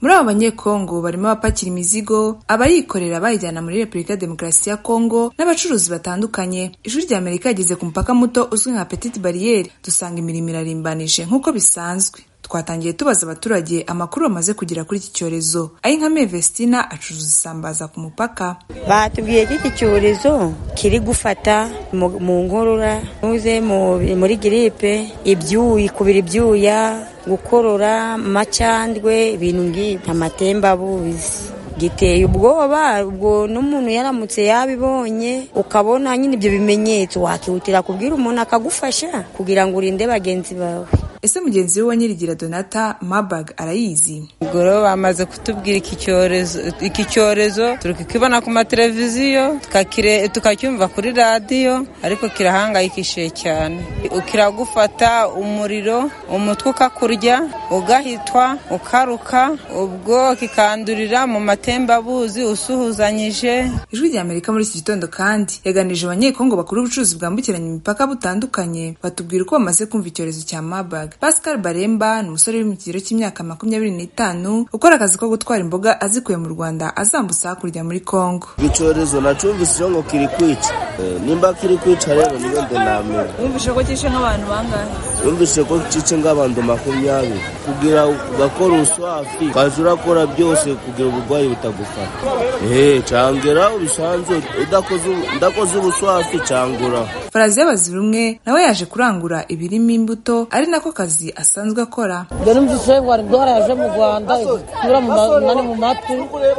Muri abo banyekongo barimo abapakira imizigo, abayikorera bayijyana muri Repubulika Demokarasi ya Kongo n'abacuruzi batandukanye. Ijwi rya Amerika yageze ku mupaka muto uzwi nka Petite Barriere, dusanga imirimo irarimbanije nk'uko bisanzwe. Twatangiye tubaza abaturage amakuru bamaze kugera kuri iki cyorezo. Ayinkame Vestina acuruza isambaza ku mupaka. Batubwiye ko iki cyorezo kiri gufata mu ngorora, muze muri gripe, kubira ibyuya, gukorora, macandwe, ibintu nk'ibyo, amatembabuzi. Giteye ubwoba, ubwo n'umuntu yaramutse yabibonye ukabona nyine ibyo bimenyetso, wakihutira kubwira umuntu akagufasha kugira ngo urinde bagenzi bawe. Ese mugenzi we wa Nyirigira Donata Marburg arayizi? Ubwo bamaze kutubwira iki cyorezo turikibona ku mateleviziyo, tukacyumva kuri radio, ariko kirahangayikishije cyane. Kiragufata umuriro, umutwe ukakurya, ugahitwa, ukaruka, ubwo kikandurira mu matembabuzi usuhuzanyije. Ijwi rya Amerika muri iki gitondo kandi yaganije abanyekongo bakuru ubucuruzi bwambukiranya imipaka butandukanye, batubwira uko bamaze kumva icyorezo cya Marburg. Pascal Baremba ni umusore uri mu kigero cy'imyaka 25 ukora akazi ko gutwara imboga azikuye mu Rwanda azambutsa hakurya muri Kongo. Icyorezo nacumvise ngo kiri kwica, nimba kiri kwica rero niyo ndoname. Wumvise ko cyishe nk'abantu bangahe? Wumvise ko cyishe nk'abantu 20 kugira ugakora uswafi kazura kora byose kugira ubugwayi butagufata. Cangera ubisanzwe udakoze ubuswafi cangura. Faraziya Bazirumwe nawe yaje kurangura ibirimo imbuto ari nako kazi asanzwe akora. Dore mvise ngo ari ndwara yaje mu Rwanda ikura mu matwi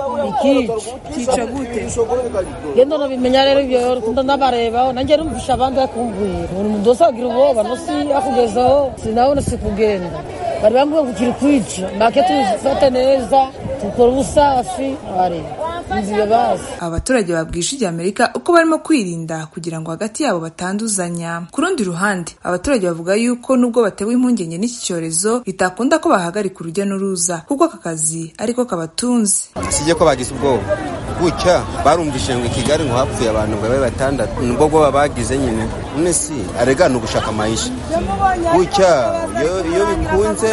ikica gute. Gendo nabimenya rero ibyo ndabareba nanjye numvisha abandi bakumbuye. Umuntu dosagira uboba no si akugezaho sinabona sikugenda. Bari bamwe ngo kiri kwica make tuzifata neza tukora ubusafi ari. Abaturage babwishe rya Amerika uko barimo kwirinda kugira ngo hagati yabo batanduzanya. Ku rundi ruhande abaturage bavuga yuko nubwo batewe impungenge n'iki cyorezo bitakunda ko bahagarika urujya n'uruza kuko aka kazi ariko kabatunze. Sije ko bagize ubwoba gutya barumvishe ngo Kigali ngo hapfuye abantu batandatu nubwo bwo bagize nyine nesi aregana ugushaka maisha gutya iyo bikunze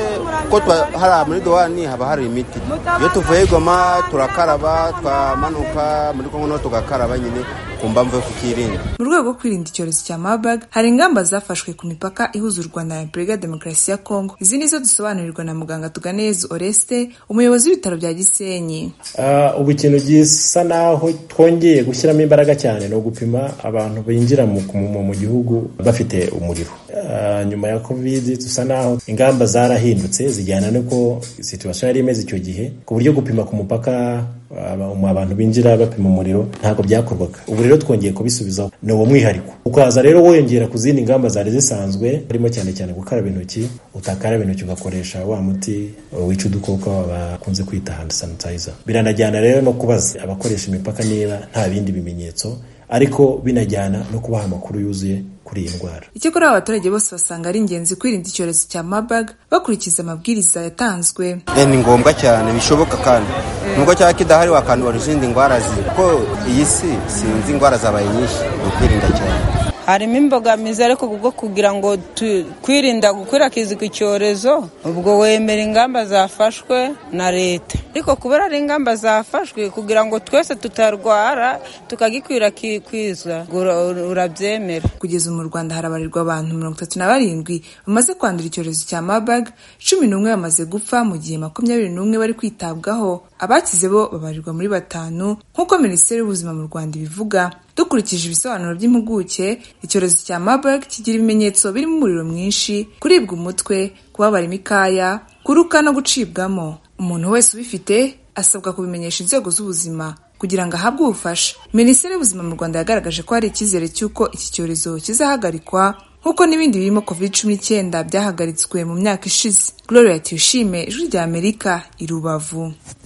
ko hari muri Douane haba hari imiti iyo tuvuye Goma turakaraba twamanuka muri Kongo no tugakaraba nyine kumba mve kukirinda. Mu rwego rwo kwirinda icyorezo cya Marburg hari ingamba zafashwe ku mipaka ihuza u Rwanda na Repubulika Demokarasi ya Kongo. Izi nizo dusobanurirwa na muganga Tuganeza Oreste, umuyobozi w'ibitaro bya Gisenyi. Ubu ikintu gisa naho twongeye gushyiramo imbaraga cyane no gupima abantu binjira mu gihugu bafite umuriro. Nyuma ya Covid tusa naho ingamba zarahindutse zijyana nuko situation yari imeze icyo gihe ku buryo gupima ku mupaka abantu binjira bapima umuriro ntabwo byakorwaga. Ubu rero twongeye kubisubizaho ni uwo mwihariko ukaza rero wongera ku zindi ngamba zari zisanzwe harimo cyane gukaraba intoki, utakaraba intoki ugakoresha wa muti wica udukoko bakunze kwita hand sanitizer. Biranajyana rero no kubaza abakoresha imipaka niba nta bindi bimenyetso ariko binajyana no kubaha amakuru yuzuye kuri iyi ndwara. Icyakora abaturage bose basanga ari ingenzi kwirinda icyorezo cya Marburg bakurikiza amabwiriza yatanzwe. Ni ngombwa cyane bishoboka kandi nubwo cyaba kidahari wakandura izindi ndwara ko iyi sinzi indwara zabaye nyinshi kwirinda cyane. Harimo imbogamizi ariko kubwo kugira ngo kwirinda gukwirakwiza icyorezo ubwo wemera ingamba zafashwe na leta, ariko kubera ari ingamba zafashwe kugira ngo twese tutarwara tukagikwirakwiza urabyemera. Kugeza mu Rwanda harabarirwa abantu 37 bamaze kwandura icyorezo cya Marburg, 11 bamaze gupfa mu gihe 21 bari kwitabwaho. Abakize bo babarirwa muri 5 nk'uko Minisiteri y'Ubuzima mu Rwanda ibivuga. Dukurikije ibisobanuro by'impuguke, icyorezo cya Marburg kigira ibimenyetso birimo umuriro mwinshi, kuribwa umutwe, kubabara imikaya, kuruka no gucibwamo. Umuntu wese ubifite asabwa kubimenyesha inzego z'ubuzima kugira ngo ahabwe ubufasha. Minisiteri y'Ubuzima mu Rwanda yagaragaje ko hari icyizere cy'uko iki cyorezo kizahagarikwa nk'uko n'ibindi birimo COVID-19 byahagaritswe mu myaka ishize. Gloria Tuyishime, Ijwi rya Amerika, i Rubavu.